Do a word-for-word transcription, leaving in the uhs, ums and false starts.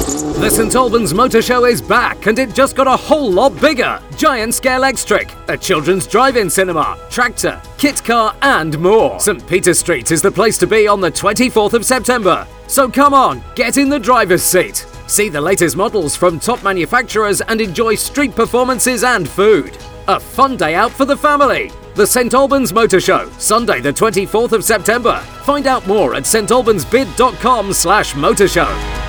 The St Albans Motor Show is back, and it just got a whole lot bigger. Giant scale X-Trick, a children's drive-in cinema, tractor, kit car and more. St Peter Street is the place to be on the twenty-fourth of September. So come on, get in the driver's seat. See the latest models from top manufacturers and enjoy street performances and food. A fun day out for the family. The St Albans Motor Show, Sunday the twenty-fourth of September. Find out more at st albans bid dot com slash motor show.